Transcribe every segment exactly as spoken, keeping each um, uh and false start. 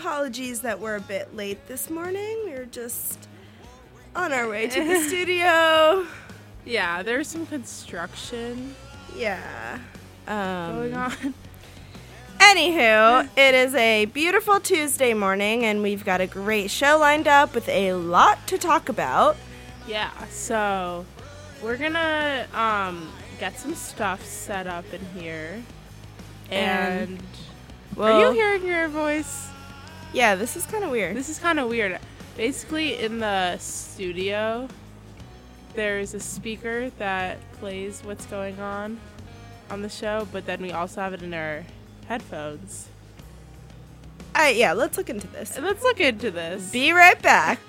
apologies that we're a bit late this morning. We were just on our way to the studio. Yeah, there's some construction Yeah. Um, going on. Anywho, it is a beautiful Tuesday morning, and we've got a great show lined up with a lot to talk about. Yeah, so we're gonna um, get some stuff set up in here. And, And, well, are you hearing your voice? Yeah, this is kind of weird. This is kind of weird. Basically, in the studio, there's a speaker that plays what's going on on the show, but then we also have it in our headphones. All right, yeah, let's look into this. And let's look into this. Be right back.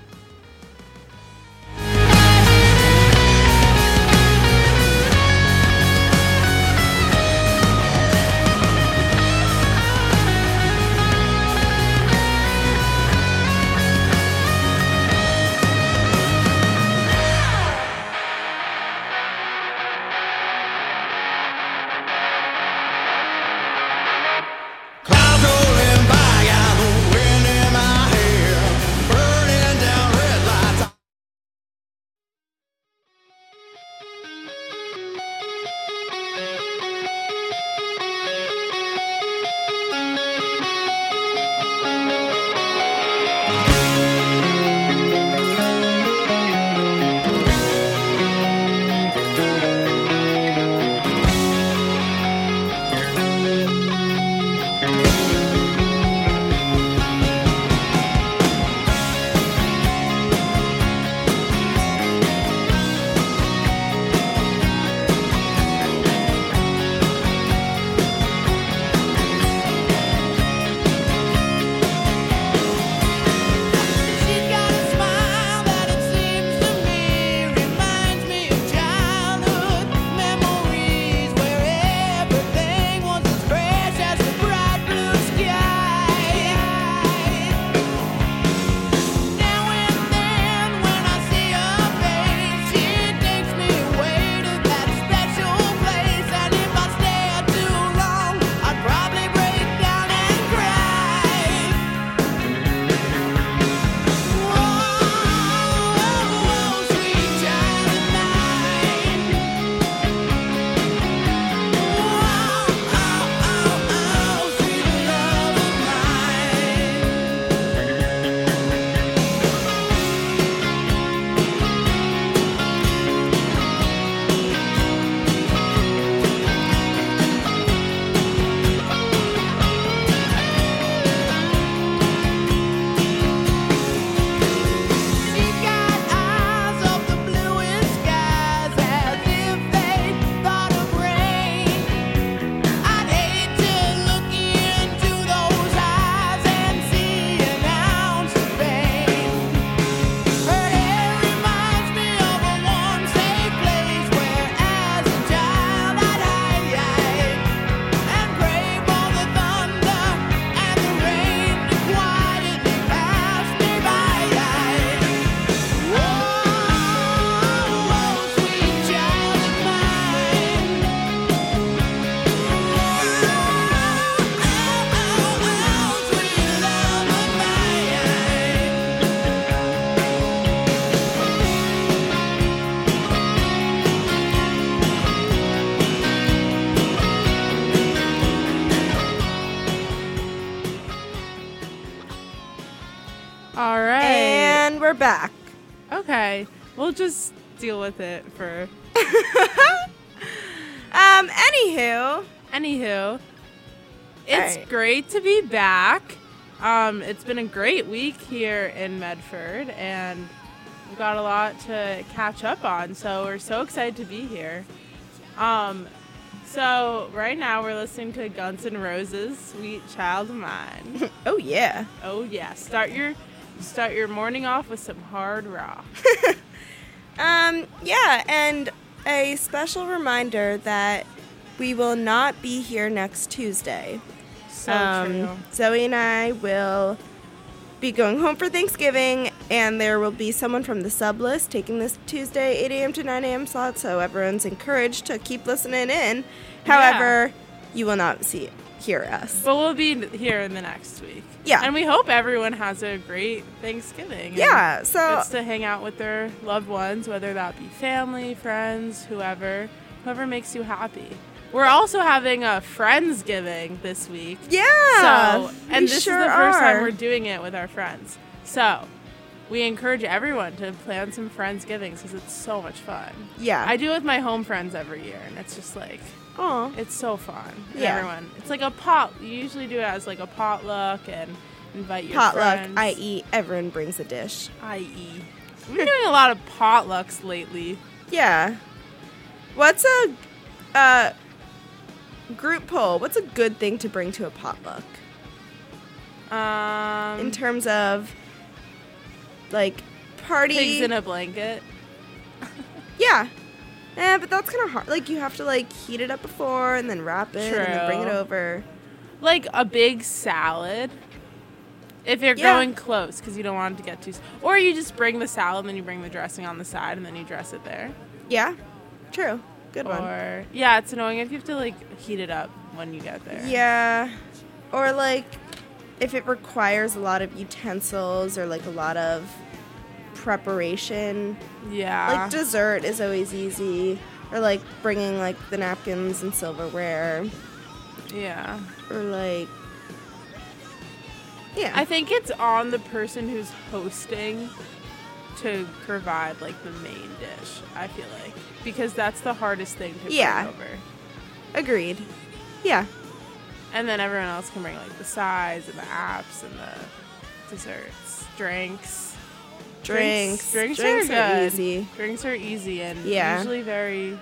All right. And we're back. Okay. We'll just deal with it for... um, anywho. Anywho. It's right. great to be back. Um, it's been a great week here in Medford, and we've got a lot to catch up on, so we're so excited to be here. Um, so right now we're listening to Guns N' Roses' Sweet Child of Mine. Oh, yeah. Oh, yeah. Start your start your morning off with some hard rock. um, yeah, and a special reminder that we will not be here next Tuesday. So um, true. Zoe and I will be going home for Thanksgiving, and there will be someone from the sub list taking this Tuesday eight a.m. to nine a.m. slot, so everyone's encouraged to keep listening in. However, yeah. you will not see hear us. But we'll be here in the next week. Yeah. And we hope everyone has a great Thanksgiving. and Yeah, so- gets to hang out with their loved ones, whether that be family, friends, whoever, whoever makes you happy. We're also having a Friendsgiving this week. Yeah. So, and we this sure is the first are. time we're doing it with our friends. So, we encourage everyone to plan some Friendsgivings because it's so much fun. Yeah. I do it with my home friends every year, and it's just like, Aw. it's so fun. And Yeah. Everyone. It's like a pot. You usually do it as like a potluck and invite your Potluck, friends. that is everyone brings a dish. that is. We've been doing a lot of potlucks lately. Yeah. What's a uh, group poll? What's a good thing to bring to a potluck? Um, In terms of, like, party. pigs in a blanket. Yeah. Eh, but that's kind of hard. Like, you have to, like, heat it up before and then wrap it and then bring it True. over. Like a big salad. If you're Yeah. going close, because you don't want it to get too... Or you just bring the salad and then you bring the dressing on the side and then you dress it there. Yeah. True. Good one. Or... Yeah, it's annoying if you have to, like, heat it up when you get there. Yeah. Or, like, if it requires a lot of utensils or, like, a lot of preparation. Yeah. Like, dessert is always easy. Or, like, bringing, like, the napkins and silverware. Yeah. Or, like... Yeah. I think it's on the person who's hosting to provide, like, the main dish, I feel like. Because that's the hardest thing to Yeah. bring over. Agreed. Yeah. And then everyone else can bring, like, the sides and the apps and the desserts, drinks. Drinks. Drinks, Drinks are, are good. easy. Drinks are easy and Yeah. usually very,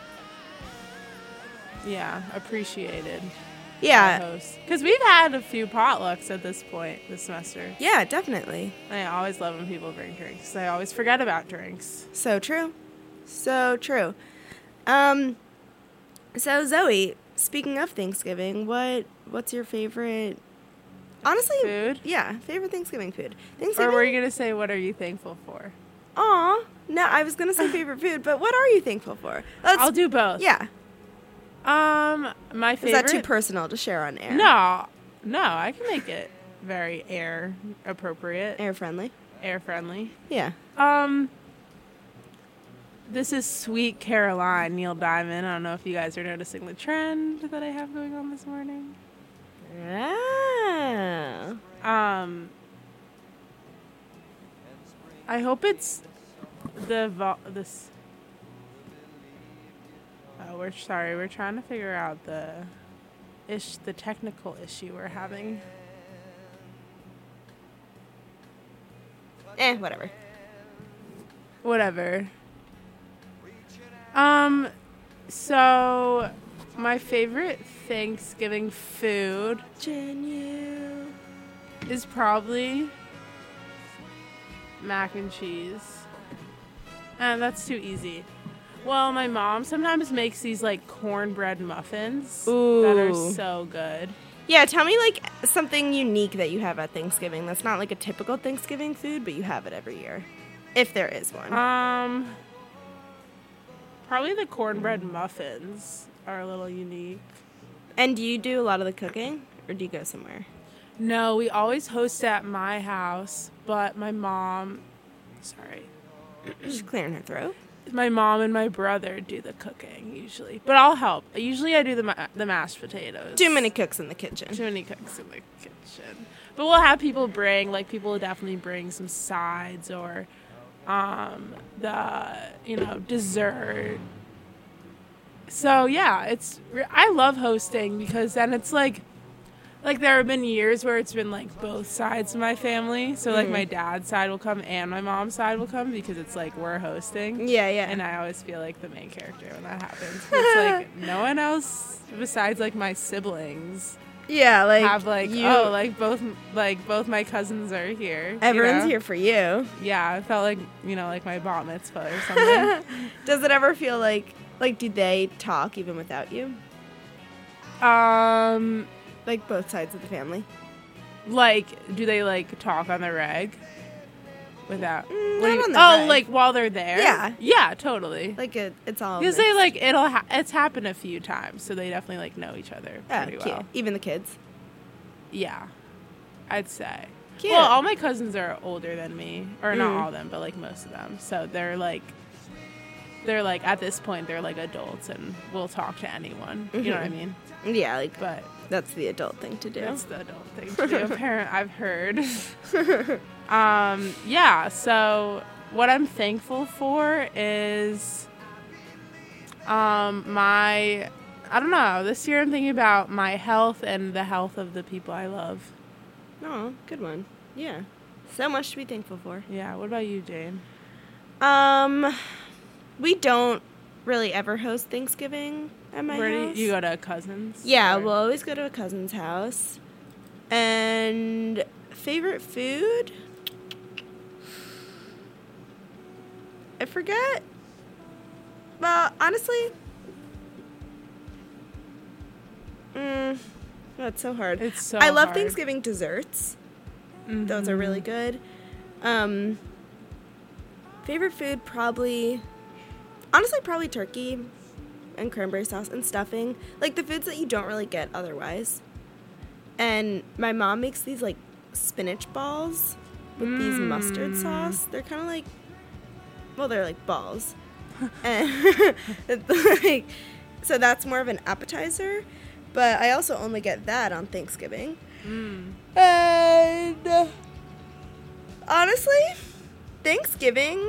yeah, appreciated. Yeah. Because we've had a few potlucks at this point this semester. Yeah, definitely. I always love when people bring drinks. I always forget about drinks. So true. So true. Um, so Zoe, speaking of Thanksgiving, what what's your favorite? Honestly, Food? Yeah, favorite Thanksgiving food. Or Thanksgiving. were you going to say, what are you thankful for? Aw, no, I was gonna say favorite food, but what are you thankful for? Let's, I'll do both. Yeah. Um, my Is favorite. that too personal to share on air? No, no, I can make it very air appropriate, Air friendly. air friendly. Yeah. Um, this is Sweet Caroline, Neil Diamond. I don't know if you guys are noticing the trend that I have going on this morning. Ah. Um, I hope it's the vo- this. Oh, we're sorry. We're trying to figure out the ish, the technical issue we're having. Eh, whatever. Whatever. Um, so my favorite Thanksgiving food Genu. is probably mac and cheese. And that's too easy. Well, my mom sometimes makes these like cornbread muffins that are Ooh. so good. Yeah, tell me like something unique that you have at Thanksgiving. That's not like a typical Thanksgiving food, but you have it every year, if there is one. Um, probably the cornbread muffins are a little unique. And do you do a lot of the cooking, or do you go somewhere? No, we always host at my house, but my mom, sorry, She's clearing her throat. my mom and my brother do the cooking usually, but I'll help. Usually, I do the ma- the mashed potatoes. Too many cooks in the kitchen. Too many cooks in the kitchen. But we'll have people bring, like, people will definitely bring some sides or, um, the, you know, dessert. So, yeah, it's, I love hosting because then it's like, like, there have been years where it's been, like, both sides of my family. So, like, Mhm. my dad's side will come and my mom's side will come because it's, like, we're hosting. Yeah, yeah. And I always feel like the main character when that happens. It's like, no one else besides, like, my siblings yeah, like have like you, oh like both like both my cousins are here. you everyone's know? here for you. Yeah, I felt like you know like my bat mitzvah or something. Does it ever feel like like do they talk even without you? um, Like both sides of the family? like do they like talk on the reg without? Mm, what do not you- on the oh, reg. like while they're there. Yeah. yeah, totally. Like it, it's all Because they mixed. like it'll ha- it's happened a few times, so they definitely like know each other Oh, pretty cute. well. Even the kids. Yeah, I'd say. Cute. Well, all my cousins are older than me, or not Mm. all of them, but like most of them. So they're like, they're like at this point they're like adults and will talk to anyone. You know what I mean? Yeah, like But that's the adult thing to do. that's the adult thing to do. Apparent, I've heard. um, yeah. So what I'm thankful for is, um, my. I don't know. This year I'm thinking about my health and the health of the people I love. Oh, good one. Yeah. So much to be thankful for. Yeah. What about you, Jane? Um, we don't really ever host Thanksgiving at my Where house. do you, you go to a cousin's? Yeah, or- we'll always go to a cousin's house. And favorite food? I forget. Well, honestly, mm, that's so hard. It's so I love hard. Thanksgiving desserts. Those are Mhm. really good. Um, favorite food, probably, honestly, probably turkey and cranberry sauce and stuffing. Like the foods that you don't really get otherwise. And my mom makes these like spinach balls with these mustard Mm. sauce. They're kind of like, well, they're like balls. and it's like, so that's more of an appetizer. But I also only get that on Thanksgiving. Mm. And uh, honestly, Thanksgiving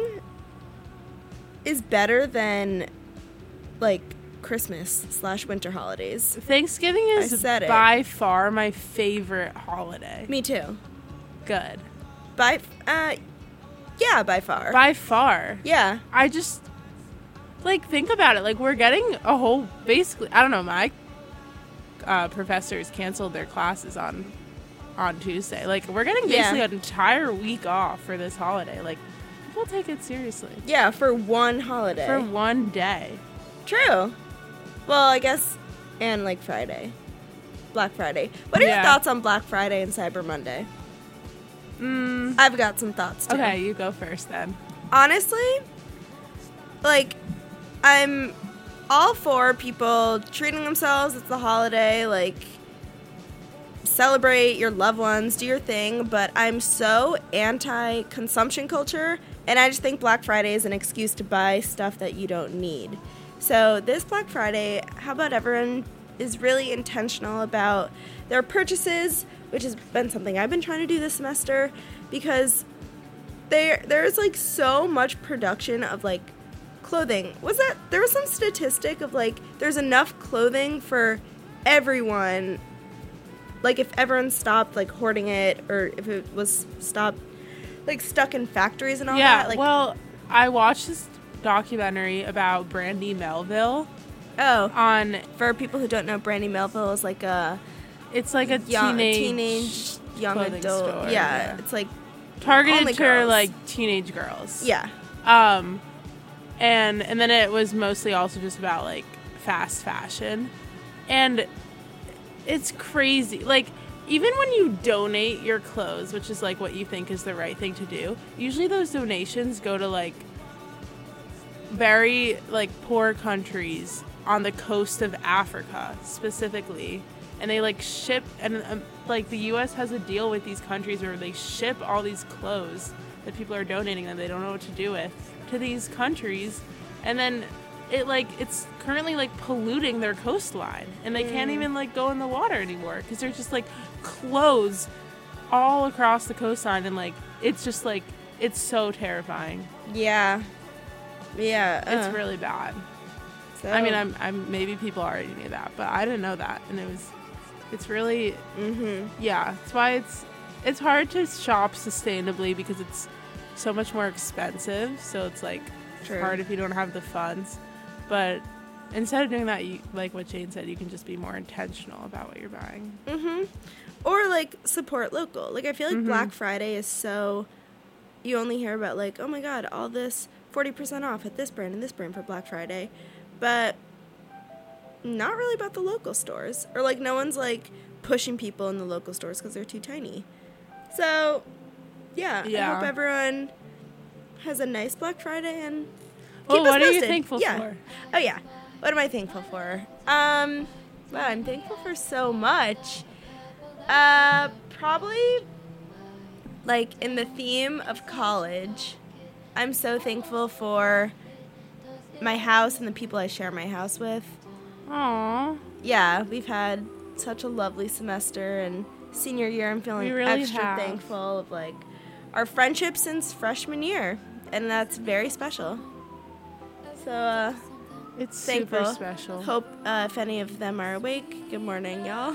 is better than like Christmas slash winter holidays. Thanksgiving I is said it. by far my favorite holiday. Me too. Good. By uh, yeah, by far. By far. yeah. I just, like, think about it. Like, we're getting a whole, basically, I don't know, my uh, professors canceled their classes on on Tuesday. Like, we're getting basically Yeah. an entire week off for this holiday. Like, people take it seriously. Yeah, for one holiday. For one day. True. Well, I guess, and like Friday. Black Friday. What are Yeah. your thoughts on Black Friday and Cyber Monday? Mm, I've got some thoughts too. okay, you go first then. Honestly, like, I'm all for people treating themselves. It's the holiday. Like, celebrate your loved ones, do your thing. But I'm so anti-consumption culture, and I just think Black Friday is an excuse to buy stuff that you don't need. So this Black Friday, how about everyone is really intentional about their purchases, which has been something I've been trying to do this semester, because there there's like so much production of like clothing. Was that there was some statistic of like there's enough clothing for everyone, like if everyone stopped like hoarding it, or if it was stopped like stuck in factories and all yeah, that. Like, well, I watched this documentary about Brandy Melville oh, on, for people who don't know, Brandy Melville is like a it's like a young teenage, teenage young clothing adult. store, yeah, yeah. it's like targeted only to girls. like teenage girls. yeah. Um, and and then it was mostly also just about like fast fashion, and it's crazy. Like, even when you donate your clothes, which is like what you think is the right thing to do, usually those donations go to like very like poor countries on the coast of Africa specifically, and they like ship, and um, like the U S has a deal with these countries where they ship all these clothes that people are donating that they don't know what to do with to these countries, and then it like it's currently like polluting their coastline, and they can't even like go in the water anymore because there's just like clothes all across the coastline, and like it's just like it's so terrifying. Yeah. Yeah. It's uh, really bad. so- I mean, I'm, I'm maybe people already knew that, but I didn't know that, and it was, it's really, Mhm. yeah. That's why it's, it's hard to shop sustainably because it's so much more expensive. So it's like True. hard if you don't have the funds. But instead of doing that, you, like what Jane said, you can just be more intentional about what you're buying. Mm-hmm. Or, like, support local. Like, I feel like Mhm. Black Friday is so... You only hear about, like, oh, my God, all this forty percent off at this brand and this brand for Black Friday. But not really about the local stores. Or, like, no one's, like, pushing people in the local stores because they're too tiny. So, yeah, I Yeah. hope everyone has a nice Black Friday and Well, keep us what are you posted. thankful Yeah. for? Oh, yeah. What am I thankful for? Um, wow, I'm thankful for so much. Uh, probably, like, in the theme of college, I'm so thankful for my house and the people I share my house with. Aww. Yeah, we've had such a lovely semester, and senior year I'm feeling We really extra have. thankful of, like, our friendship since freshman year, and that's very special. So, uh, It's thankful. super special. Hope uh, if any of them are awake, good morning, y'all.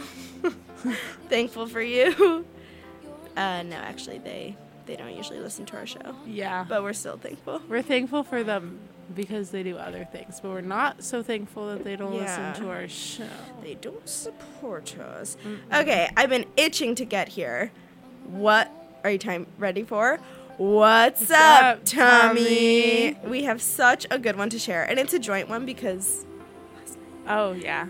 Thankful for you. Uh, no, actually, they, they don't usually listen to our show, Yeah. but we're still thankful. We're thankful for them because they do other things, but we're not so thankful that they don't Yeah. listen to our show. They don't support us. Mm-mm. Okay, I've been itching to get here. What are you time ready for? What's, What's up, up, Tommy? Tommy? We have such a good one to share, and it's a joint one because, Oh, yeah.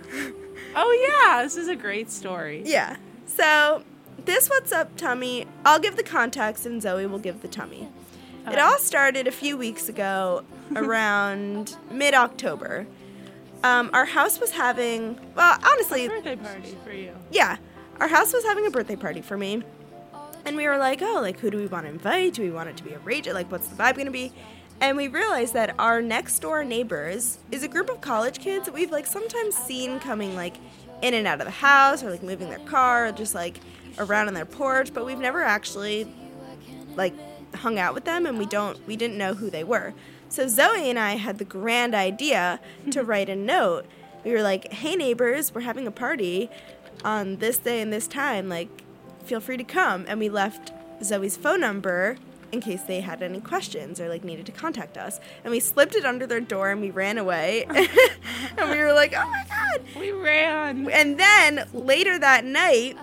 Oh, yeah. This is a great story. yeah. So, this What's Up, Tommy, I'll give the context and Zoe will give the tummy. It Oh. all started a few weeks ago, around mid-October. Um, our house was having, well, honestly, Birthday party for you. yeah, our house was having a birthday party for me. And we were like, oh, like, who do we want to invite? Do we want it to be a rage? Like, what's the vibe going to be? And we realized that our next door neighbors is a group of college kids that we've, like, sometimes seen coming, like, in and out of the house or, like, moving their car or just, like, around on their porch. But we've never actually, like, hung out with them, and we don't, we didn't know who they were. So Zoe and I had the grand idea to write a note. We were like, hey, neighbors, we're having a party on this day and this time. Like, feel free to come. And we left Zoe's phone number in case they had any questions or, like, needed to contact us. And we slipped it under their door and we ran away. And we were like, oh, my God. We ran. And then later that night,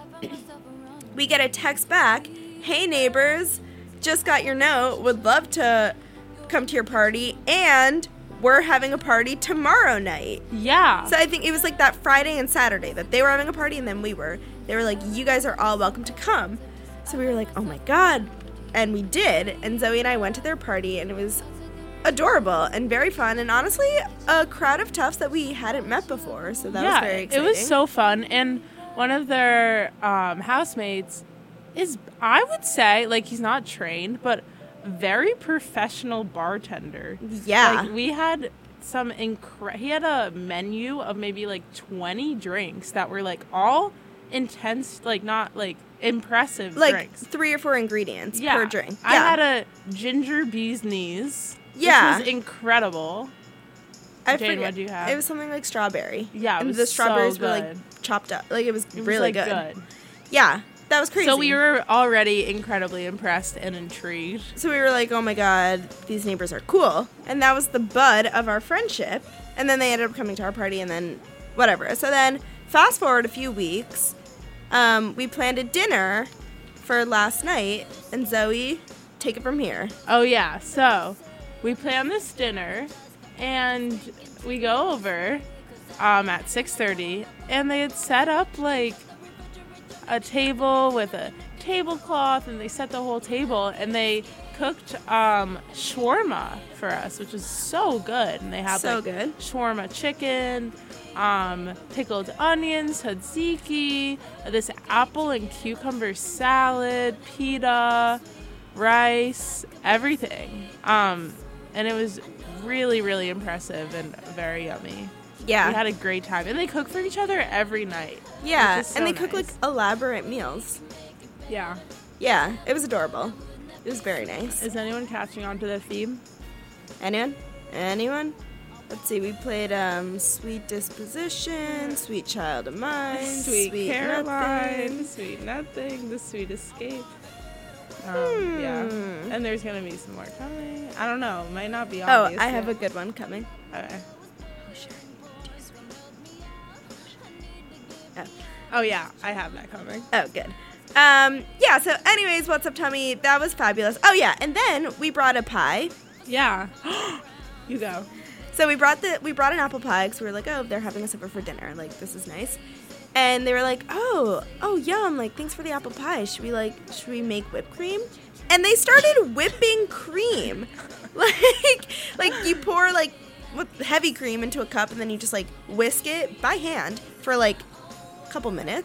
we get a text back, hey, neighbors, just got your note, would love to come to your party, and we're having a party tomorrow night. Yeah. So I think it was like that Friday and Saturday that they were having a party and then we were. They were like, you guys are all welcome to come. So we were like, oh my God. And we did. And Zoe and I went to their party and it was adorable and very fun. And honestly, a crowd of toughs that we hadn't met before. So that yeah, was very exciting. It was so fun. And one of their um, housemates is, I would say, like, he's not trained, but very professional bartender. Yeah. Like, we had some incre- he had a menu of maybe like twenty drinks that were like all intense, like not like impressive like drinks. three or four ingredients Yeah. per drink. I Yeah. had a ginger bee's knees. Yeah. Which was incredible. I Jane, forget. what'd you have? It was something like strawberry. Yeah, it and was the strawberries so were like good. chopped up. Like it was It was really like good. good. Yeah, that was crazy. So we were already incredibly impressed and intrigued. So we were like, oh my God, these neighbors are cool. And that was the bud of our friendship. And then they ended up coming to our party and then whatever. So then fast forward a few weeks, um, we planned a dinner for last night. And Zoe, take it from here. Oh yeah, so we planned this dinner and we go over um, at six thirty and they had set up like a table with a tablecloth and they set the whole table and they cooked um, shawarma for us, which was so good. And they had So like good. shawarma chicken, um, pickled onions, tzatziki, this apple and cucumber salad, pita, rice, everything. Um, and it was really, really impressive and very yummy. Yeah. We had a great time. And they cook for each other every night. yeah. which is so and they cook like nice. elaborate meals. Yeah. Yeah. It was adorable. It was very nice. Is anyone catching on to the theme? Anyone? Anyone? Let's see. We played um, Sweet Disposition, Sweet Child of Mine, Sweet, Caroline, Nothing. Sweet Nothing, The Sweet Escape. Um, Yeah. Hmm. And there's going to be some more coming. I don't know. Might not be Oh, obvious I have a yet. good one coming. Okay. Oh, sure. Oh, yeah. I have that coming. Oh, good. Um, yeah, so anyways, what's up, Tommy? That was fabulous. Oh, yeah, and then we brought a pie. Yeah. You go. So we brought the we brought an apple pie because we were like, oh, they're having us over for dinner. Like, this is nice. And they were like, oh, oh, yum. Like, thanks for the apple pie. Should we, like, should we make whipped cream? And they started whipping cream. Like, like you pour, like, with heavy cream into a cup and then you just, like, whisk it by hand for, like, a couple minutes.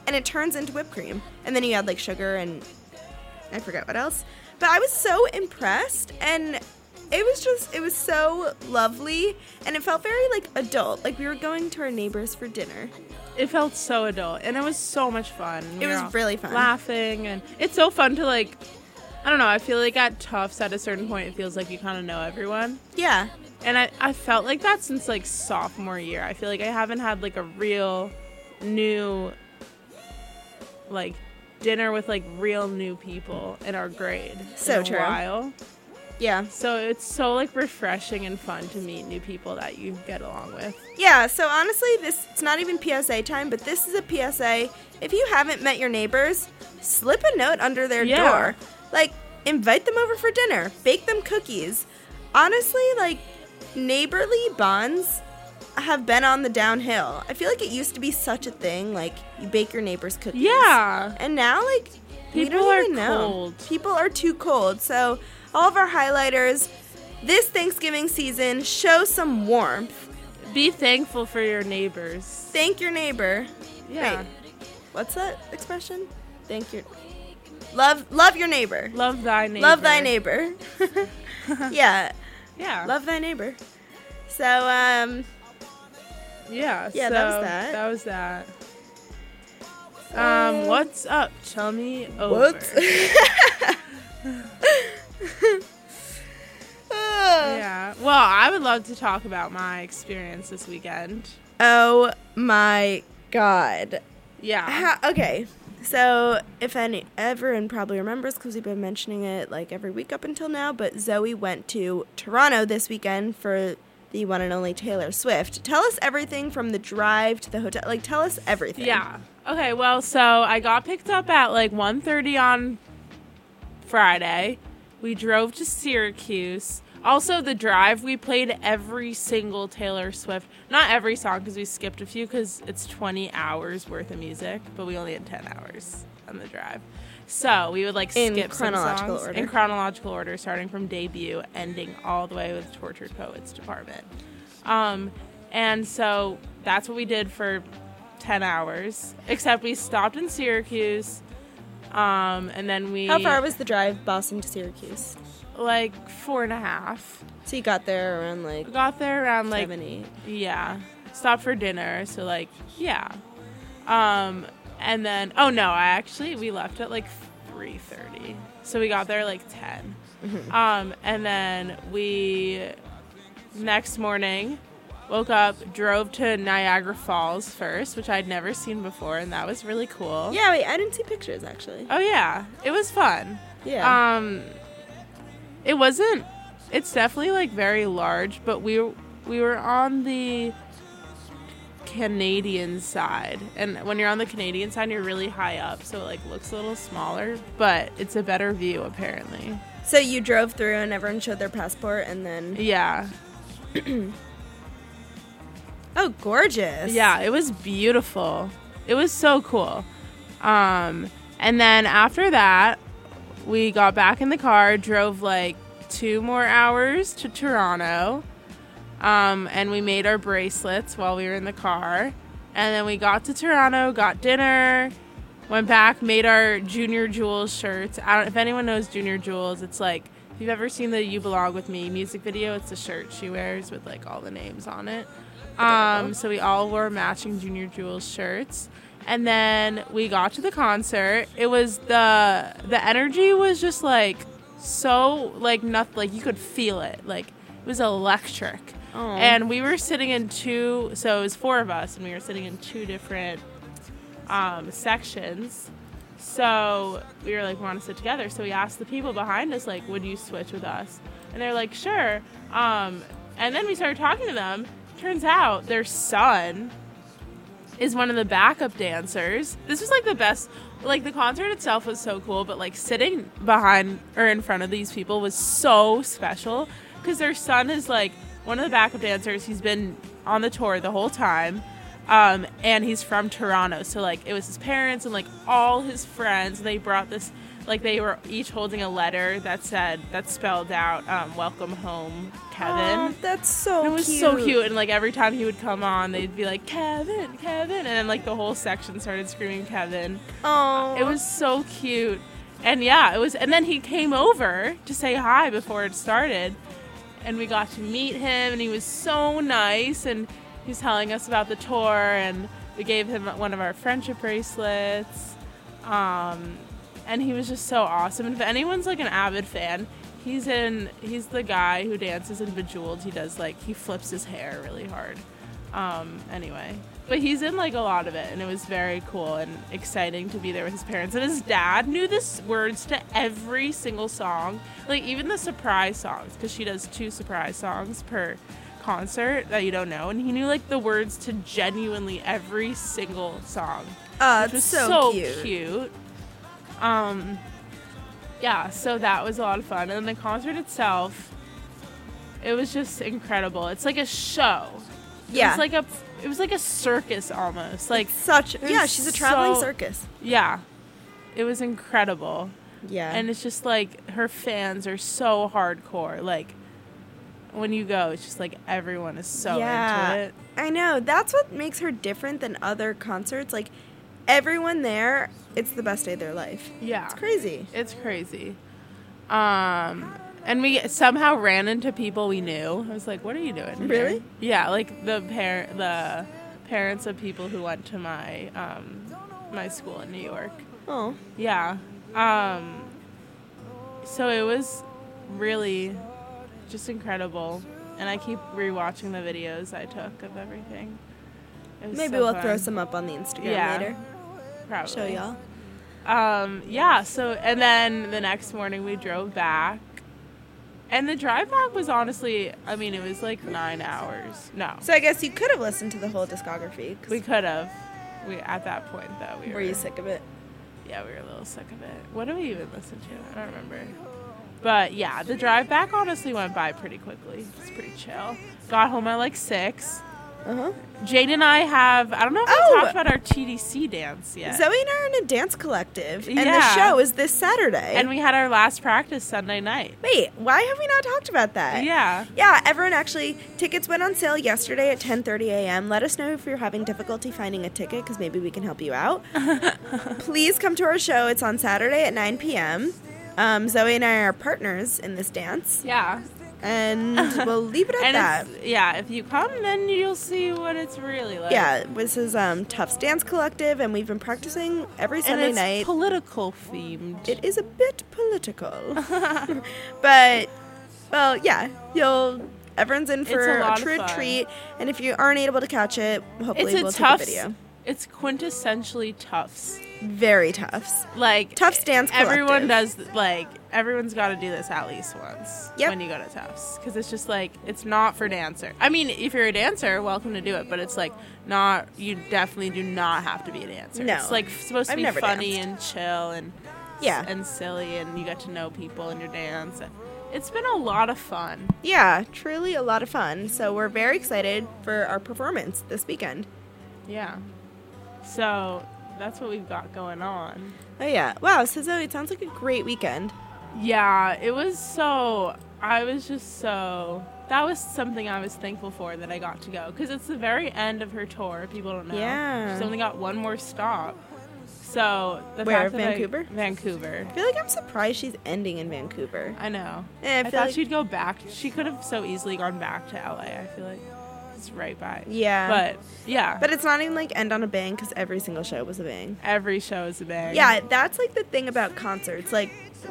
and it turns into whipped cream. And then you add like sugar and I forget what else. But I was so impressed, and it was just, it was so lovely, and it felt very like adult. Like we were going to our neighbors for dinner. It felt so adult, and it was so much fun. We it was all really fun. Laughing, and it's so fun to like, I don't know, I feel like at Tufts at a certain point it feels like you kind of know everyone. Yeah. And I, I felt like that since like sophomore year. I feel like I haven't had like a real new like dinner with like real new people in our grade so in a true. while. Yeah. So it's so like refreshing and fun to meet new people that you get along with. Yeah, so honestly, this it's not even P S A time, but this is a P S A. If you haven't met your neighbors, slip a note under their Yeah. door. Like, invite them over for dinner. Bake them cookies. Honestly, like, neighborly bonds have been on the downhill. I feel like it used to be such a thing, like, you bake your neighbors cookies. Yeah. And now, like, we People don't are even know. cold. People are too cold. So, all of our highlighters this Thanksgiving season, show some warmth. Be thankful for your neighbors. Thank your neighbor. Yeah. Wait, what's that expression? Thank your love love your neighbor. Love thy neighbor. Love thy neighbor. yeah. Yeah. Love thy neighbor. So um Yeah. Yeah, so that was that. That was that. Um, what's up? Tell me over. Whoops. Yeah. Well, I would love to talk about my experience this weekend. Oh my god. Yeah. How, okay. So, if any everyone probably remembers, because we've been mentioning it like every week up until now, but Zoe went to Toronto this weekend for the one and only Taylor Swift. Tell us everything from the drive to the hotel. Like, tell us everything. Yeah. Okay, well, so I got picked up at like one thirty on Friday. We drove to Syracuse. Also, the drive, we played every single Taylor Swift. Not every song, because we skipped a few, because it's twenty hours worth of music, but we only had ten hours on the drive. So we would like In skip chronological some songs order. in chronological order, starting from debut, ending all the way with Tortured Poets Department. Um, and so that's what we did for ten hours, except we stopped in Syracuse, um, and then we... How far was the drive, Boston to Syracuse? Like four and a half. So you got there around like We got there around like seven, eight. yeah. Stopped for dinner, so like yeah. Um, and then oh no, I actually we left at like three thirty, so we got there like ten. Mm-hmm. Um, and then we next morning woke up, drove to Niagara Falls first, which I'd never seen before, and that was really cool. Yeah, wait, I didn't see pictures actually. Oh yeah, it was fun. Yeah. Um, it wasn't. It's definitely like very large, but we we were on the Canadian side, and when you're on the Canadian side, you're really high up, so it like looks a little smaller, but it's a better view apparently. So you drove through and everyone showed their passport and then Yeah, oh, gorgeous. yeah, it was beautiful. It was so cool. Um, and then after that, we got back in the car, drove like two more hours to Toronto, um, and we made our bracelets while we were in the car. And then we got to Toronto, got dinner, went back, made our Junior Jules shirts. I don't, if anyone knows Junior Jules, it's like, if you've ever seen the You Belong With Me music video, it's the shirt she wears with like all the names on it. Um, so we all wore matching Junior Jules shirts. And then we got to the concert. It was the the energy was just like so like nothing, like you could feel it. Like it was electric. Aw. And we were sitting in two, so it was four of us, and we were sitting in two different um, sections. So we were like, we want to sit together. So we asked the people behind us, like, would you switch with us? And they're like, sure. Um, and then we started talking to them. Turns out their son is one of the backup dancers. This was like the best, like the concert itself was so cool, but like sitting behind or in front of these people was so special because their son is like one of the backup dancers. He's been on the tour the whole time. Um, and he's from Toronto. So like it was his parents and like all his friends. And they brought this like they were each holding a letter that said that spelled out um, "Welcome home, Kevin." Oh, that's so And it was cute. so cute, and like every time he would come on, they'd be like, "Kevin, Kevin," and then like the whole section started screaming "Kevin." Oh, It was so cute, and yeah, it was. And then he came over to say hi before it started, and we got to meet him, and he was so nice, and he was telling us about the tour, and we gave him one of our friendship bracelets, um, and he was just so awesome. And if anyone's like an avid fan, he's in. He's the guy who dances in Bejeweled. He does like he flips his hair really hard. Um, anyway, but he's in like a lot of it, and it was very cool and exciting to be there with his parents. And his dad knew the s- words to every single song, like even the surprise songs, because she does two surprise songs per concert that you don't know, and he knew like the words to genuinely every single song. oh, Which it's was so, so cute. cute. Um, yeah, so that was a lot of fun. And then the concert itself, it was just incredible. It's like a show. It Yeah, was like a, it was like a circus almost. Like, such. was Yeah, she's a traveling so- circus. yeah, it was incredible. Yeah, And it's just like her fans are so hardcore. Like, when you go, it's just like everyone is so Yeah. into it. I know. That's what makes her different than other concerts. Like, everyone there, it's the best day of their life. Yeah. It's crazy. It's crazy. Um, and we somehow ran into people we knew. I was like, "What are you doing?" here?" Really? Yeah, like the par- the parents of people who went to my um, my school in New York. Oh, Yeah. Um, so it was really just incredible, and I keep rewatching the videos I took of everything. It was maybe so we'll fun. throw some up on the Instagram Yeah. later. Probably. Show y'all. Um, yeah, so, and then the next morning we drove back. And the drive back was honestly, I mean, it was like nine hours. No. So I guess you could have listened to the whole discography. 'Cause We could have. We At that point, though, we were. were you sick of it? Yeah, we were a little sick of it. What did we even listen to? I don't remember. But yeah, the drive back honestly went by pretty quickly. It's pretty chill. Got home at like six. Uh huh. Jade and I have, I don't know if we Oh! talked about our T D C dance yet. Zoe and I are in a dance collective, and the Yeah. show is this Saturday. And we had our last practice Sunday night. Wait, why have we not talked about that? Yeah. Yeah, everyone actually, tickets went on sale yesterday at ten thirty a.m. Let us know if you're having difficulty finding a ticket, because maybe we can help you out. Please come to our show. It's on Saturday at nine p.m. Um, Zoe and I are partners in this dance, Yeah. and we'll leave it at And that. it's, yeah, if you come, then you'll see what it's really like. Yeah, this is um, Tufts Dance Collective, and we've been practicing every and Sunday it's night. political themed. It is a bit political, but well, yeah, you'll. Everyone's in It's for a lot a of true fun. treat, and if you aren't able to catch it, hopefully it's a we'll tough take a video. It's quintessentially Tufts. Very Tufts. Like Tufts Dance Everyone Collective. does like everyone's got to do this at least once Yep. when you go to Tufts, because it's just like it's not for dancer. I mean, if you're a dancer, welcome to do it, but it's like not. You definitely do not have to be a dancer. No. It's like supposed to I've be never funny danced. and chill and Yeah. and silly, and you get to know people in your dance. It's been a lot of fun. Yeah, truly a lot of fun. So we're very excited for our performance this weekend. Yeah. So that's what we've got going on. Oh yeah. Wow, so Zoe, it sounds like a great weekend. Yeah, it was so. I was just so. That was something I was thankful for that I got to go, because it's the very end of her tour. People don't know. Yeah. She's only got one more stop. So the Where, fact that I- Vancouver? Vancouver. I feel like I'm surprised she's ending in Vancouver. I know. Eh, I I, feel thought like- she'd go back. She could have so easily gone back to L A. I feel like it's right by. Yeah. But yeah. But it's not even like end on a bang, because every single show was a bang. every show is a bang. Yeah, that's like the thing about concerts, like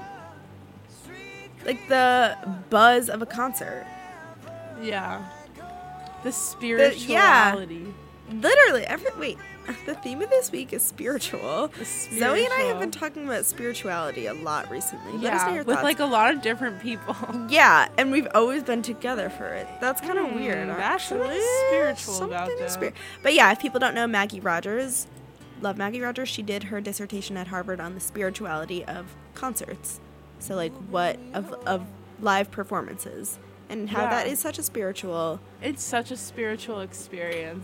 like the buzz of a concert. Yeah. The yeah. spirituality. Literally, every wait, the theme of this week is spiritual. The Zoe and I have been spiritual. talking about spirituality a lot recently. Let us know Yeah, your with thoughts. like a lot of different people. Yeah, and we've always been together for it. That's kind of Hmm, weird. that's actually. something spiritual Something about is that. spirit- But yeah, if people don't know Maggie Rogers, love Maggie Rogers. She did her dissertation at Harvard on the spirituality of concerts. So like what of of live performances and how Yeah. that is such a spiritual. It's such a spiritual experience.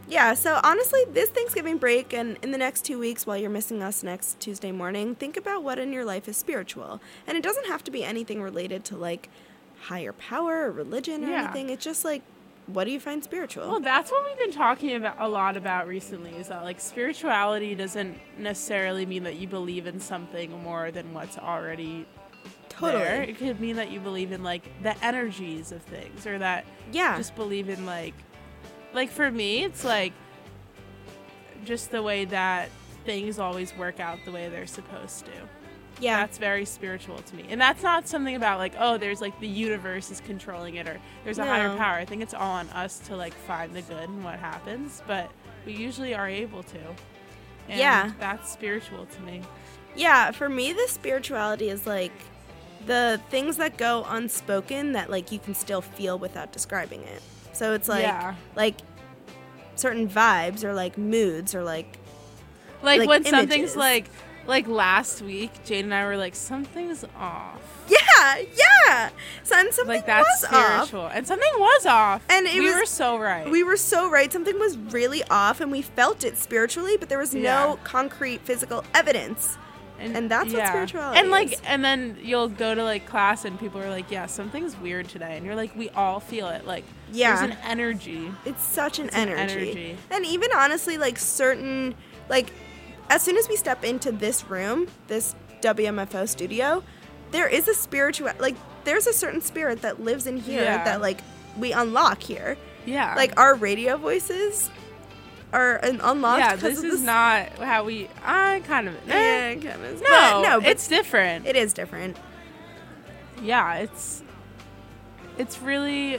Yeah, so honestly, this Thanksgiving break and in the next two weeks while you're missing us next Tuesday morning, think about what in your life is spiritual. And it doesn't have to be anything related to, like, higher power or religion or Yeah. anything. It's just, like, what do you find spiritual? Well, that's what we've been talking about a lot about recently, is that, like, spirituality doesn't necessarily mean that you believe in something more than what's already Totally. there. It could mean that you believe in, like, the energies of things, or that Yeah. just believe in, like, like for me, it's like just the way that things always work out the way they're supposed to. Yeah. That's very spiritual to me. And that's not something about, like, oh, there's, like, the universe is controlling it, or there's a No. higher power. I think it's all on us to, like, find the good in what happens, but we usually are able to. And Yeah. that's spiritual to me. Yeah, for me, the spirituality is, like, the things that go unspoken that, like, you can still feel without describing it. So it's like, Yeah. like certain vibes or like moods or like, Like, Like when images. something's, like, like last week, Jade and I were like, something's off. yeah, yeah. So, and something Like, that's was off. spiritual. And something was off. And it we was- were so right. We were so right. Something was really off, and we felt it spiritually, but there was no Yeah. concrete physical evidence. And that's what spirituality and like is. and then you'll go to like class and people are like, yeah, something's weird today, and you're like, we all feel it. Like, Yeah. there's an energy. It's such an, It's an energy. energy. And even honestly, like certain, like as soon as we step into this room, this W M F O studio, there is a spiritual, like there's a certain spirit that lives in here Yeah. that like we unlock here. Yeah, Like our radio voices are un- unlocked. yeah, because this of is not how we. I kind of Yeah, eh, kind of. no, But, no, but it's different. it is different. yeah, it's it's really.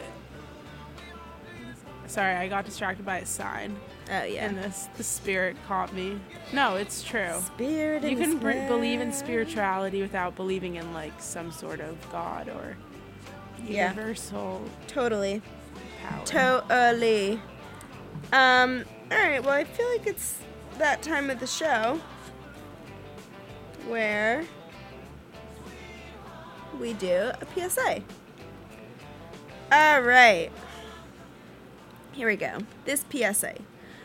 Sorry, I got distracted by a sign, Oh yeah. and this the spirit caught me. No, it's true. Spirit. You in the can br- sky. believe in spirituality without believing in like some sort of God or Yeah. universal Totally. power. Totally. Um. All right. Well, I feel like it's that time of the show where we do a P S A. All right. Here we go. This P S A.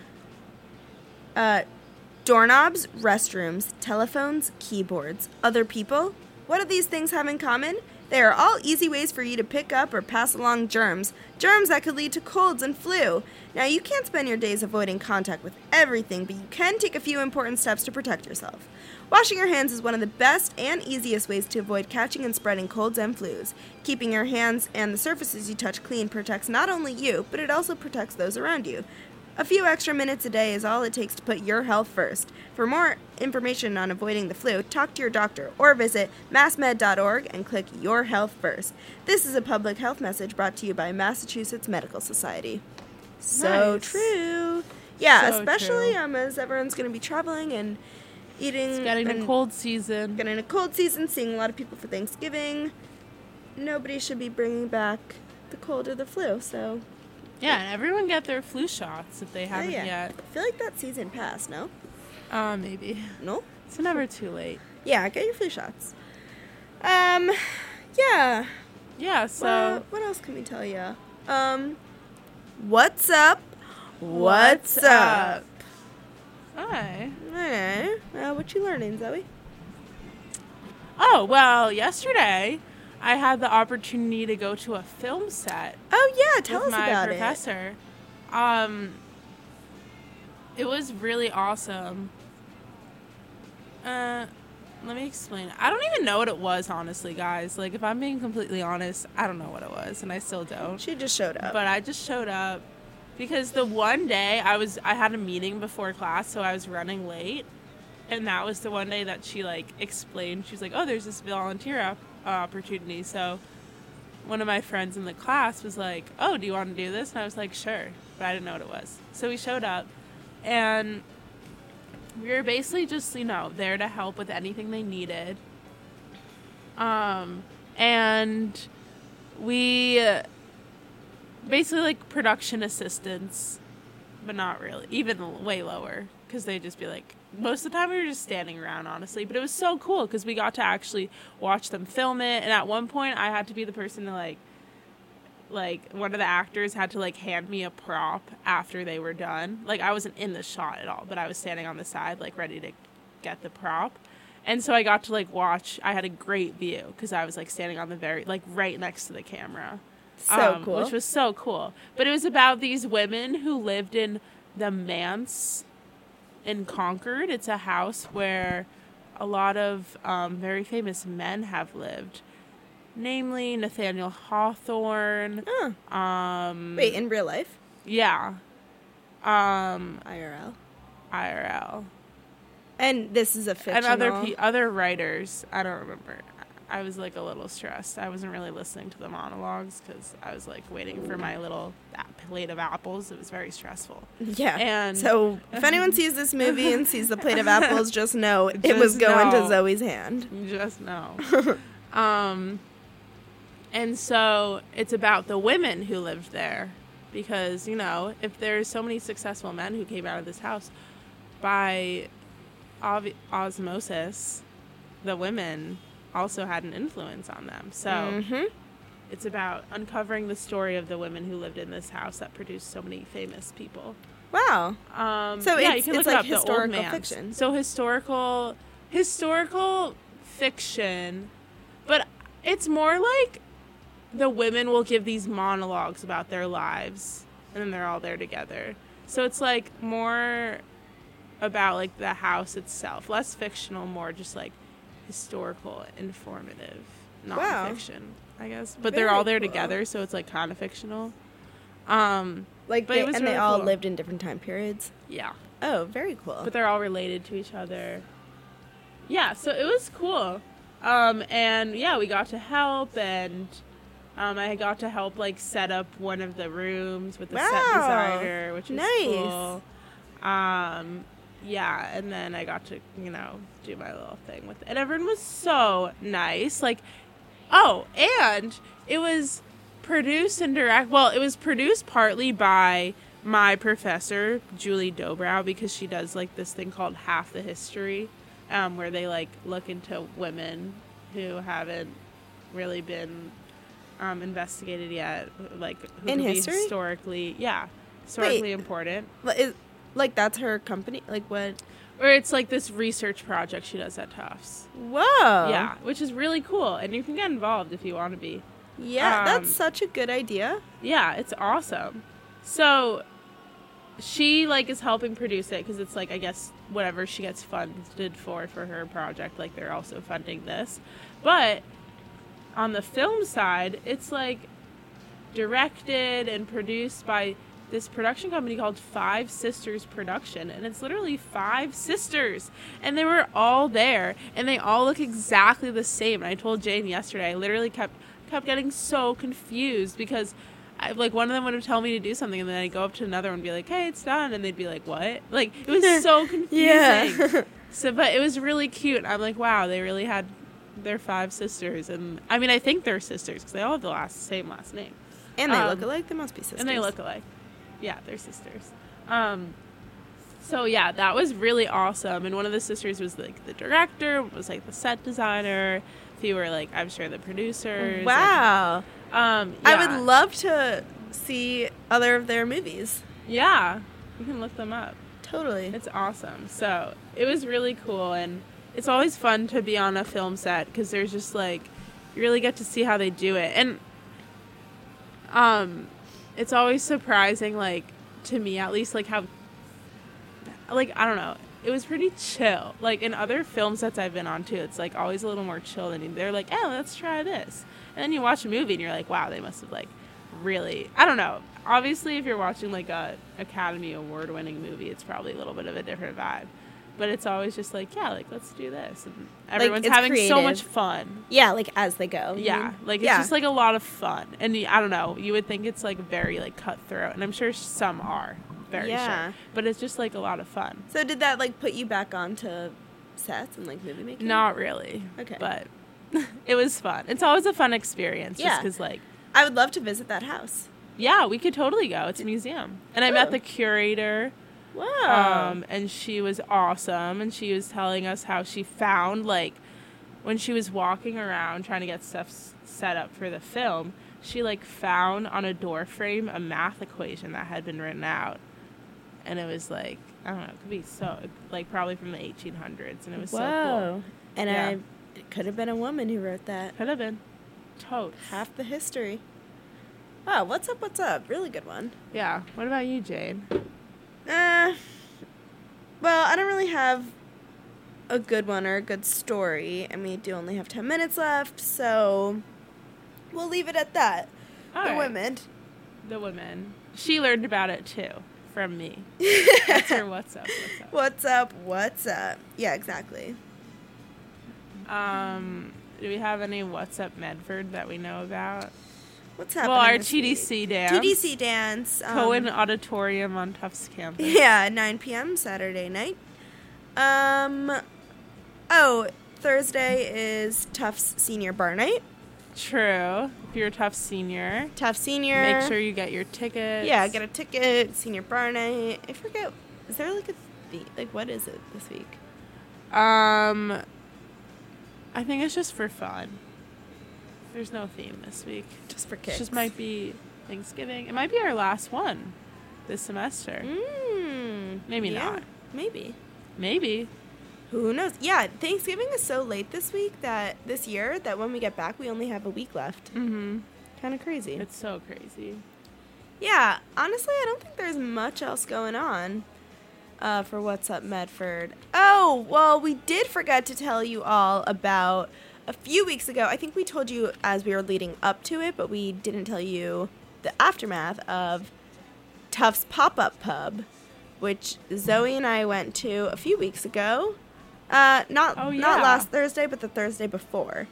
Uh, doorknobs, restrooms, telephones, keyboards, other people. What do these things have in common? They are all easy ways for you to pick up or pass along germs. Germs that could lead to colds and flu. Now, you can't spend your days avoiding contact with everything, but you can take a few important steps to protect yourself. Washing your hands is one of the best and easiest ways to avoid catching and spreading colds and flus. Keeping your hands and the surfaces you touch clean protects not only you, but it also protects those around you. A few extra minutes a day is all it takes to put your health first. For more information on avoiding the flu, talk to your doctor or visit mass med dot org and click Your Health First. This is a public health message brought to you by Massachusetts Medical Society. So Nice. true. Yeah, So especially true. um, as everyone's going to be traveling and eating. It's getting and a cold season. Getting a cold season, seeing a lot of people for Thanksgiving. Nobody should be bringing back the cold or the flu, so... Yeah, and everyone get their flu shots if they Oh, haven't yeah. yet. I feel like that season passed, no? Uh, maybe. No? It's never too late. Yeah, get your flu shots. Um, yeah. Yeah, so Well, what else can we tell you? Um, what's up? What's, up? Hi. Alright. Uh, what you learning, Zoe? Oh, well, yesterday I had the opportunity to go to a film set Oh, yeah, tell with us my about professor. Um, it was really awesome. Uh, let me explain. I don't even know what it was, honestly, guys. Like, if I'm being completely honest, I don't know what it was, and I still it. don't. She just showed up. But I just showed up because the one day I was I had a meeting before class, so I was running late, and that was the one day that she like explained. She was like, "Oh, there's this volunteer op- opportunity." So one of my friends in the class was like, "Oh, do you want to do this?" And I was like, "Sure," but I didn't know what it was. So we showed up, and we were basically just, you know, there to help with anything they needed. Um, and we uh, basically like production assistants, but not really, even l- way lower, because they'd just be like, most of the time we were just standing around, honestly. But it was so cool because we got to actually watch them film it. And at one point, I had to be the person to like like, one of the actors had to, like, hand me a prop after they were done. Like, I wasn't in the shot at all, but I was standing on the side, like, ready to get the prop. And so I got to, like, watch. I had a great view because I was, like, standing on the very, like, right next to the camera. So um, cool. Which was so cool. But it was about these women who lived in the Manse in Concord. It's a house where a lot of um, very famous men have lived. Namely, Nathaniel Hawthorne. Oh. Um, Wait, in real life? Yeah. Um, I R L. I R L. And this is a fictional... And other pe- other writers. I don't remember. I was, like, a little stressed. I wasn't really listening to the monologues because I was, like, waiting for my little plate of apples. It was very stressful. Yeah. And so if anyone sees this movie and sees the plate of apples, just know it Just was going know. to Zoe's hand. You just know. um, and so it's about the women who lived there because, you know, if there's so many successful men who came out of this house, by ov- osmosis, the women also had an influence on them. So Mm-hmm. it's about uncovering the story of the women who lived in this house that produced so many famous people. Wow. Um, So yeah, it's- you can it's look it like up, the Old historical Man's. fiction. So historical, historical fiction, but it's more like the women will give these monologues about their lives, and then they're all there together. So it's like more about like the house itself, less fictional, more just like historical, informative, Wow. nonfiction, I guess. But they're Very all there cool. together, so it's like kind of fictional. Um, Like, But they, it was and they really all cool. lived in different time periods. yeah. Oh, very cool. But they're all related to each other. Yeah, so it was cool. Um, and yeah, we got to help, and um, I got to help like set up one of the rooms with the set Wow. designer, which was Nice. cool. Um, yeah, and then I got to, you know, do my little thing with it. And everyone was so nice. Like, oh, and it was produced and direct. Well, it was produced partly by my professor, Julie Dobrow, because she does like this thing called Half the History, um, where they like look into women who haven't really been um, investigated yet, like who In could be history? historically, yeah, historically Wait. important. Like, is, like, that's her company? Like, what? Or it's like this research project she does at Tufts. Whoa. Yeah, which is really cool, and you can get involved if you want to be. Yeah, Um, that's such a good idea. Yeah, it's awesome. So she like is helping produce it because it's like I guess whatever she gets funded for for her project, like they're also funding this. But on the film side, it's like directed and produced by this production company called Five Sisters Production, and it's literally five sisters, and they were all there, and they all look exactly the same. And I told Jane yesterday, I literally kept kept getting so confused because I, like one of them would tell me to do something, and then I'd go up to another one and be like, "Hey, it's done," and they'd be like, "What?" Like it was so confusing. Yeah. So, but it was really cute. I'm like, wow, they really had their five sisters, and I mean, I think they're sisters because they all have the last same last name. And they Um, look alike. They must be sisters. And they look alike. Yeah, they're sisters. Um, so yeah, that was really awesome. And one of the sisters was like the director, was like the set designer. A few were like, I'm sure, the producers. Wow. And, um, I yeah. would love to see other of their movies. Yeah, you can look them up. Totally. It's awesome. So it was really cool, and it's always fun to be on a film set because there's just like you really get to see how they do it, and um, it's always surprising, like to me at least, like how like I don't know. It was pretty chill. Like in other film sets I've been on too, it's like always a little more chill than they're like, oh, let's try this, and then you watch a movie and you're like, wow, they must have like really, I don't know. Obviously, if you're watching like a Academy Award winning movie, it's probably a little bit of a different vibe. But it's always just like, yeah, like let's do this, and everyone's it's having so creative. much fun. Yeah, like as they go. Yeah, like it's Yeah. just like a lot of fun, and y- I don't know. You would think it's like very like cutthroat, and I'm sure some are very Yeah. sure, but it's just like a lot of fun. So did that like put you back onto sets and like movie making? Not really, Okay. but it was fun. It's always a fun experience, just Yeah. because like. I would love to visit that house. Yeah, we could totally go. It's a museum. And I met Oh. the curator, Wow. um, and she was awesome. And she was telling us how she found, like, when she was walking around trying to get stuff s- set up for the film, she like found on a door frame a math equation that had been written out, and it was like, I don't know, it could be so like probably from the eighteen hundreds, and it was Whoa. so cool. And Yeah. I it could have been a woman who wrote that. Could have been. Totes. Half the history. Oh, what's up, what's up? Really good one. Yeah. What about you, Jane? Uh, well, I don't really have a good one or a good story, and we do only have ten minutes left, so we'll leave it at that. All the right. women. The women. She learned about it too from me. That's her what's up, what's up. What's up, what's up? Yeah, exactly. Um, do we have any What's Up Medford that we know about? What's happening Well, our this T D C week? dance. T D C dance. um, Cohen Auditorium on Tufts campus. Yeah, nine p.m. Saturday night. Um, oh, Thursday is Tufts Senior Bar Night. True. If you're a Tufts senior, Tufts Senior. make sure you get your tickets. Yeah, get a ticket. Senior Bar Night. I forget. Is there like a theme? Like, what is it this week? Um, I think it's just for fun. There's no theme this week. Just for It kicks. just might be Thanksgiving. It might be our last one this semester. Mm, Maybe yeah, not. Maybe. Maybe. Who knows? Yeah, Thanksgiving is so late this week that this year that when we get back, we only have a week left. Mm-hmm. Kind of crazy. It's so crazy. Yeah, honestly, I don't think there's much else going on uh, for What's Up Medford. Oh, well, we did forget to tell you all about a few weeks ago. I think we told you as we were leading up to it, but we didn't tell you the aftermath of Tufts Pop-Up Pub, which Zoe and I went to a few weeks ago. Uh, not Oh, not yeah. last Thursday, but the Thursday before.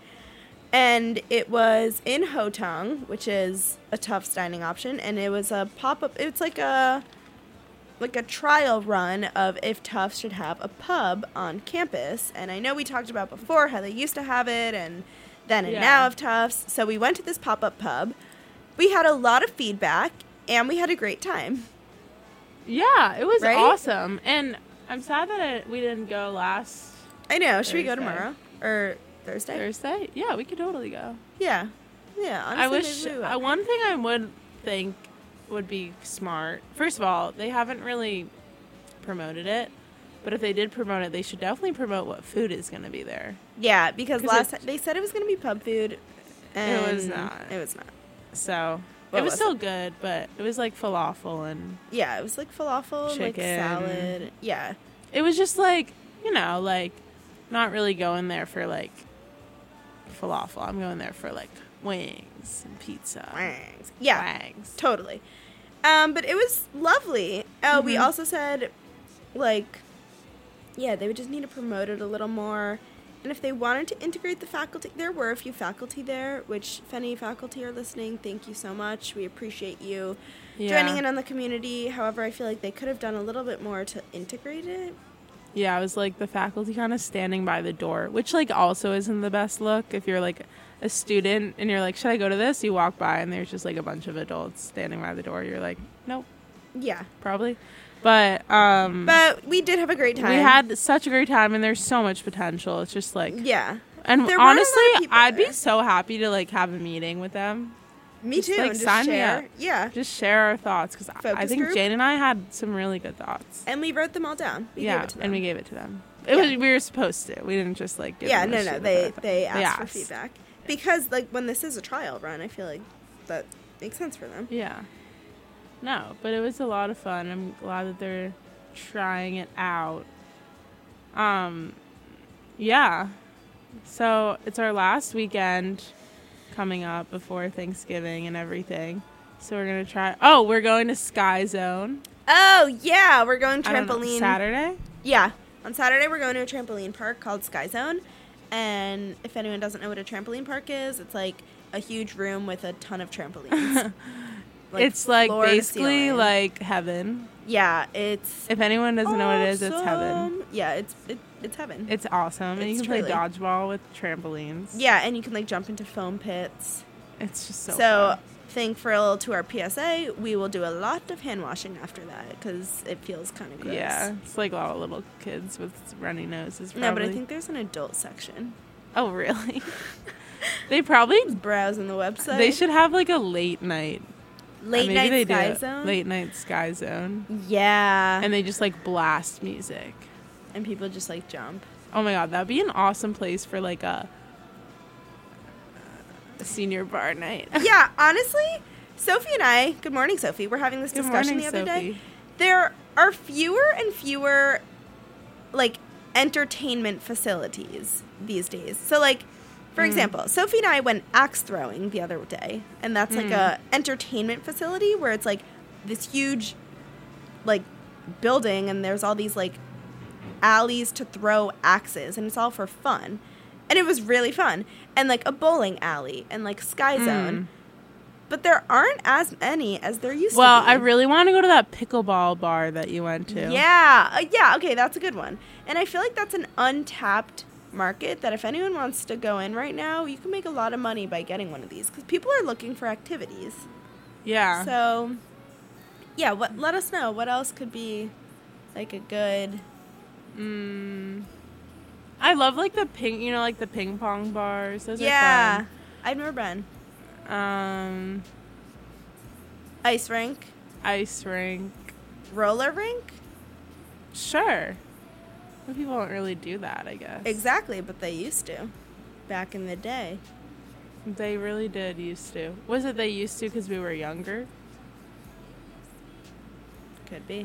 And it was in Hotong, which is a Tufts dining option, and it was a pop-up. It's like a like a trial run of if Tufts should have a pub on campus. And I know we talked about before how they used to have it, and then and Yeah. now of Tufts. So we went to this pop-up pub. We had a lot of feedback, and we had a great time. Yeah, it was Right? awesome. And I'm sad that it, we didn't go last I know. Should we go Thursday. tomorrow or Thursday? Thursday. Yeah, we could totally go. Yeah, yeah. Honestly, I wish. maybe we will. Uh, one thing I would think would be smart. First of all, they haven't really promoted it, but if they did promote it, they should definitely promote what food is going to be there. Yeah, because 'Cause last it- time they said it was going to be pub food, and It was not. It was not. So What it was was still good, but it was like falafel, and Yeah, it was like falafel, and like Chicken. salad. Yeah, it was just like, you know, like not really going there for like falafel. I'm going there for like wings and pizza. wangs. Yeah, Wangs. totally. Um, but it was lovely. Uh, We Mhm. also said, like, yeah, they would just need to promote it a little more. And if they wanted to integrate the faculty, there were a few faculty there, which if any faculty are listening, thank you so much. We appreciate you Yeah. joining in on the community. However, I feel like they could have done a little bit more to integrate it. Yeah, it was like the faculty kind of standing by the door, which like also isn't the best look if you're like a student and you're like, should I go to this? You walk by and there's just like a bunch of adults standing by the door. You're like, nope, Yeah. probably. But um But we did have a great time. we had such a great time, and there's so much potential. It's just like, Yeah. and There weren't a lot of honestly, people I'd be there. so happy to like have a meeting with them. Me Just, too. like, and just sign me share. up. Yeah. Just share our thoughts, because I Focus think group? Jane and I had some really good thoughts. And we wrote them all down. We yeah, gave it to them. and we gave it to them. It Yeah. was we were supposed to. We didn't just like give yeah, them no, a no. sheet They with our they thoughts. asked for feedback because like when this is a trial run, I feel like that makes sense for them. Yeah. No, but it was a lot of fun. I'm glad that they're trying it out. Um, yeah. So it's our last weekend coming up before Thanksgiving and everything. So we're gonna try. Oh, we're going to Sky Zone. Oh yeah, we're going I don't know, trampoline. Saturday. Yeah, on Saturday we're going to a trampoline park called Sky Zone, and if anyone doesn't know what a trampoline park is, it's like a huge room with a ton of trampolines. Like, It's like floor to basically ceiling. like heaven. Yeah, it's If anyone doesn't know what it is, it's heaven. awesome. Yeah, it's it, it's heaven. It's awesome, and you It's can play truly. dodgeball with trampolines. Yeah, and you can like jump into foam pits. It's just so. So, fun. thankful to our P S A, we will do a lot of hand washing after that because it feels kind of gross. Yeah, it's like a lot of little kids with runny noses. Probably. No, but I think there's an adult section. Oh, really? They probably Browsing the website. they should have like a late night. Late Maybe night they Sky do. Zone. Late night Sky Zone. Yeah. And they just like blast music. And people just like jump. Oh my god, that'd be an awesome place for like a, a senior bar night. Yeah, honestly, Sophie and I, good morning, Sophie, we're having this Good discussion morning, the other Sophie. day. There are fewer and fewer, like, entertainment facilities these days. So, like, for Mm. example, Sophie and I went axe throwing the other day, and that's like Mm. a entertainment facility where it's like this huge, like, building, and there's all these like alleys to throw axes, and it's all for fun, and it was really fun, and like a bowling alley and like Sky Zone, Mm. but there aren't as many as there used Well, to be. I really want to go to that pickleball bar that you went to. Yeah, uh, yeah, okay, that's a good one. And I feel like that's an untapped market that if anyone wants to go in right now, you can make a lot of money by getting one of these because people are looking for activities. Yeah. So, yeah, what? Let us know what else could be like a good. Mm. I love like the ping, you know, like the ping pong bars. Those Yeah, I've never been. are fun. Um, Ice rink, ice rink. roller rink. Sure. But people don't really do that, I guess. Exactly, but they used to, back in the day. They really did used to. Was it they used to because we were younger? Could be.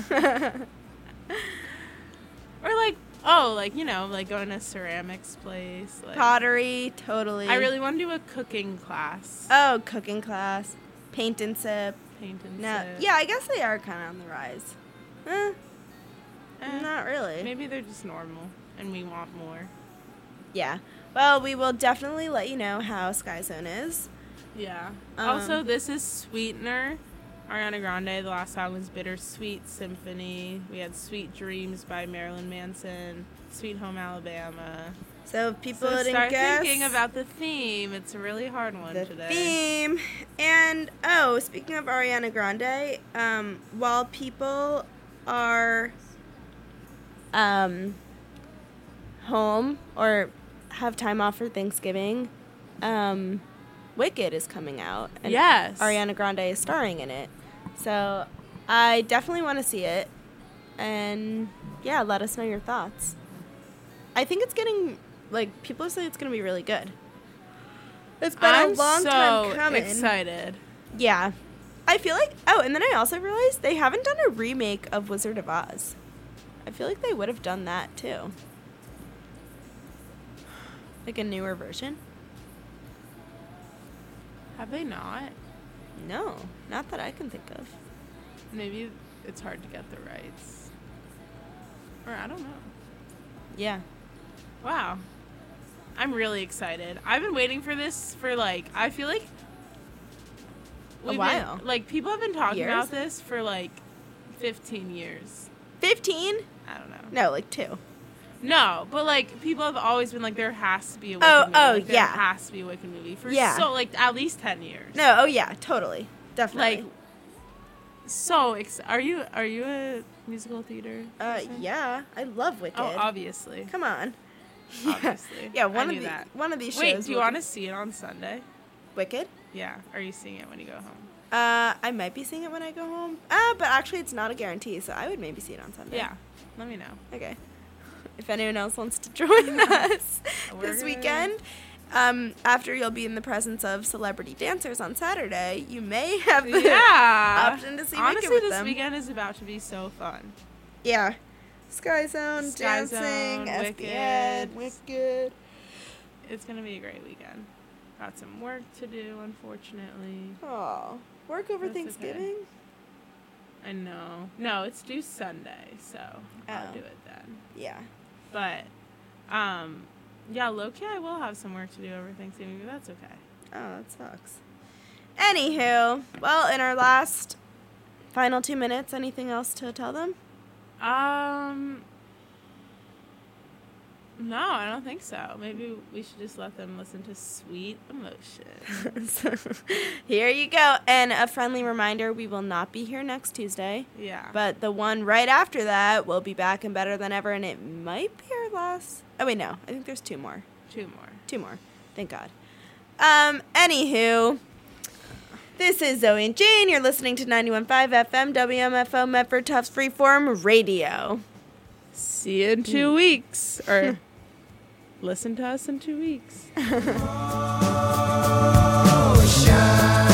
Or like, oh, like, you know, like going to ceramics place. Like, Pottery, totally. I really want to do a cooking class. Oh, cooking class, paint and sip. Paint and No, sip. yeah, I guess they are kind of on the rise. Eh, Eh, not really. Maybe they're just normal and we want more. Yeah. Well, we will definitely let you know how Sky Zone is. Yeah. Um, also, this is Sweetener. Ariana Grande. The last song was Bittersweet Symphony. We had Sweet Dreams by Marilyn Manson. Sweet Home Alabama. So if people So didn't start guess thinking about the theme. It's a really hard one the today. theme. And oh, speaking of Ariana Grande, um, while people are um, home or have time off for Thanksgiving, um, Wicked is coming out. And Yes. Ariana Grande is starring in it. So I definitely want to see it. And yeah, let us know your thoughts. I think it's getting, like, people say it's going to be really good. It's been I'm a long so time coming. excited. Yeah. I feel like, oh, and then I also realized they haven't done a remake of Wizard of Oz. I feel like they would have done that too. Like a newer version. Have they not? No, not that I can think of. Maybe it's hard to get the rights. Or I don't know. Yeah. Wow. I'm really excited. I've been waiting for this for like, I feel like A we've while. Been, like people have been talking Years? about this for like fifteen years. fifteen? I don't know. No, like two. No, but like people have always been like there has to be a Wicked Oh, movie. oh, like, there yeah. has to be a Wicked movie for Yeah. so like at least ten years. No, oh yeah, totally. Definitely. Like so ex- are you are you a musical theater uh person? yeah, I love Wicked. Oh, obviously. Come on. Obviously. Yeah, I one knew of the that. one of these Wait, shows. do you will want be- to see it on Sunday? Wicked? Yeah. Are you seeing it when you go home? Uh, I might be seeing it when I go home. Uh, but actually, it's not a guarantee, so I would maybe see it on Sunday. Yeah. Let me know. Okay. If anyone else wants to join us We're this gonna- weekend, um, after you'll be in the presence of celebrity dancers on Saturday, you may have the Yeah. option to see Honestly, Wicked with this them. weekend is about to be so fun. Yeah. Sky Zone, Sky dancing, Zone, S B Ed, Wicked. Wicked. It's gonna be a great weekend. Got some work to do, unfortunately. Oh, work over That's okay. Thanksgiving? I know. No, it's due Sunday, so I'll Oh. do it then. Yeah. But, um, yeah, low-key, I will have some work to do over Thanksgiving, but that's okay. Oh, that sucks. Anywho, well, in our last final two minutes, anything else to tell them? Um, no, I don't think so. Maybe we should just let them listen to Sweet Emotion. So, here you go. And a friendly reminder, we will not be here next Tuesday. Yeah. But the one right after that will be back and better than ever, and it might be our last. Oh, wait, no. I think there's two more. Two more. Two more. Thank God. Um, anywho, this is Zoe and Jane. You're listening to ninety-one point five F M W M F O Medford Tufts Freeform Radio. See you in two weeks. Or listen to us in two weeks. Oh, shine.